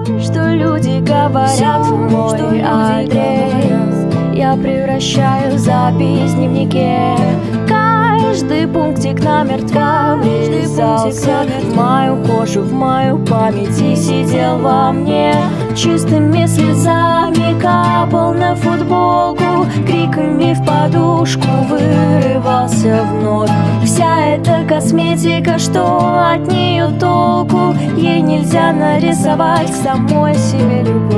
что люди говорят в мой адрес, я превращаю запись в дневнике. Каждый пунктик намертво врезался в мою кожу, в мою память и сидел во мне. Чистыми слезами капал на футболку, криками в подушку вырывался вновь. Вся эта косметика, что от нее толку? Ей нельзя нарисовать самой себе любовь.